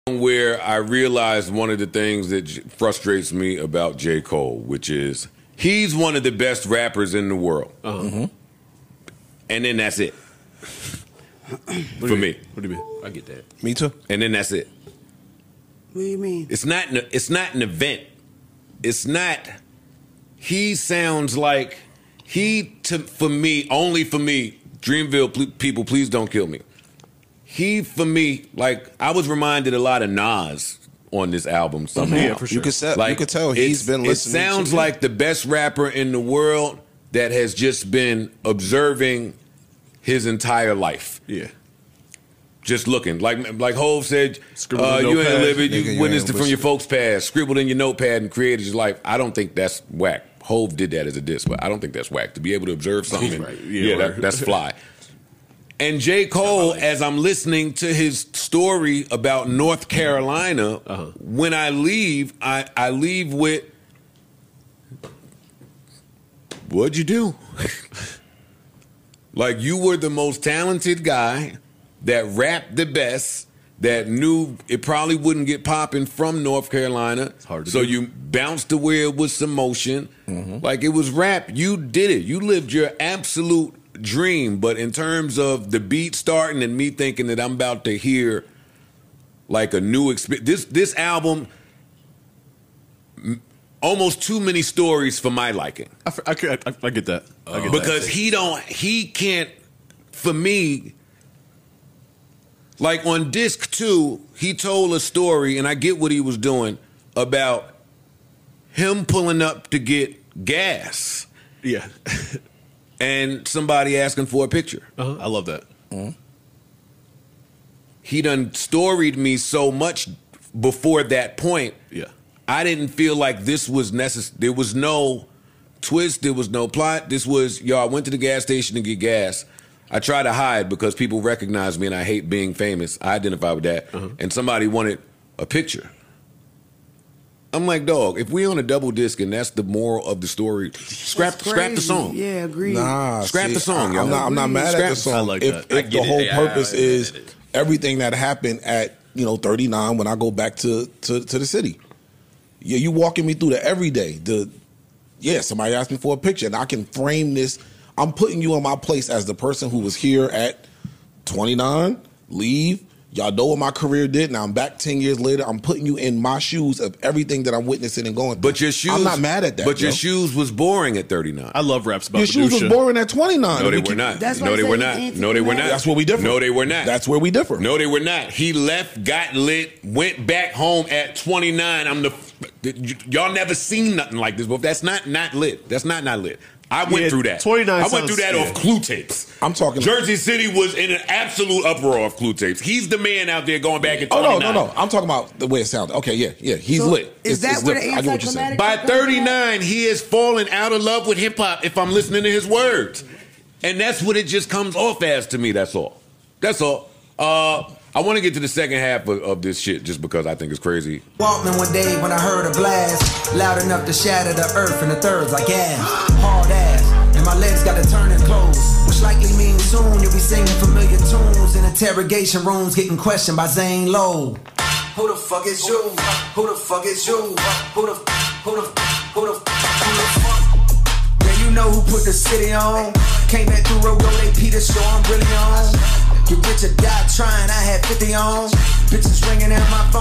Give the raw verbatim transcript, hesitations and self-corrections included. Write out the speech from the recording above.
Where I realized one of the things that frustrates me about J. Cole, which is he's one of the best rappers in the world. Uh-huh. Mm-hmm. And then that's it. For me. What do you mean? I get that. Me too. And then that's it. What do you mean? It's not an, it's not an event. It's not. He sounds like he, to, for me, only for me, Dreamville pl- people, please don't kill me. He, for me, like, I was reminded a lot of Nas on this album somehow. Yeah, for sure. You could, se- like, you could tell he's been listening. It sounds to like the best rapper in the world that has just been observing his entire life. Yeah. Just looking. Like like Hov said, uh, you ain't live it, you witnessed it from your folks' past, scribbled in your notepad and created your life. I don't think that's whack. Hov did that as a diss, but I don't think that's whack. To be able to observe something, right. yeah, yeah that, that's fly. And J. Cole, as I'm listening to his story about North Carolina, uh-huh. when I leave, I, I leave with, what'd you do? Like, you were the most talented guy that rapped the best, that knew it probably wouldn't get popping from North Carolina. It's hard to so do. you bounced to where it was some motion. Mm-hmm. Like, it was rap. You did it. You lived your absolute dream. But in terms of the beat starting and me thinking that I'm about to hear like a new experience, this this album, almost too many stories for my liking. I, I, I, I get that. I get because that. he don't, he can't, for me, like on disc two, he told a story, and I get what he was doing, about him pulling up to get gas. Yeah. And somebody asking for a picture. Uh-huh. I love that. Mm-hmm. He done storied me so much before that point. Yeah. I didn't feel like this was necessary. There was no twist. There was no plot. This was, yo, I went to the gas station to get gas. I try to hide because people recognize me and I hate being famous. I identify with that. Uh-huh. And somebody wanted a picture. I'm like, dog, if we on a double disc and that's the moral of the story, scrap scrap the song. Yeah, agreed. Nah, scrap see, the song, I, yo. I'm not, I'm not mad scrap, at the song. I like if that. if I the whole it. purpose I, I, is I, I, everything that happened at, you know, thirty-nine when I go back to, to, to the city. Yeah, you walking me through the everyday. The yeah, somebody asked me for a picture, and I can frame this. I'm putting you in my place as the person who was here at twenty-nine, leave. Y'all know what my career did. Now I'm back ten years later. I'm putting you in my shoes of everything that I'm witnessing and going through. But your shoes, I'm not mad at that. But yo. your shoes was boring at thirty-nine. I love raps about Your shoes was boring at twenty-nine. No, they we were can, not. That's no, why they I were said not. you No, they were can't not. That's where we differ. No, they were not. That's where we differ. No, they were not. He left, got lit, went back home at twenty-nine. I'm the y'all never seen nothing like this, but that's not not lit. That's not not lit. I went Yeah, through that. twenty-nine I went sounds- through that yeah. off Clue tapes. I'm talking. Jersey City was in an absolute uproar off Clue tapes. He's the man out there going back at Oh twenty-nine. no, no, no! I'm talking about the way it sounded. Okay, yeah, yeah, he's So, lit. is that where the different. I get what you're saying. anticlimactic- By thirty-nine, he is falling out of love with hip hop. If I'm listening to his words, and that's what it just comes off as to me. That's all. That's all. Uh, I want to get to the second half of, of this shit just because I think it's crazy. Walkman one day when I heard a blast loud enough to shatter the earth in the thirds like gas, hard ass, and my legs got to turn and close, which likely means soon you'll be singing familiar tunes in interrogation rooms getting questioned by Zane Lowe. Who the fuck is you? Who the fuck is you? Who the who the who the who the fuck? Yeah, you know who put the city on. Came back through road, they Peter Storm, really on. Get rich or die trying, I had fifty on. Bitches ringing at my phone.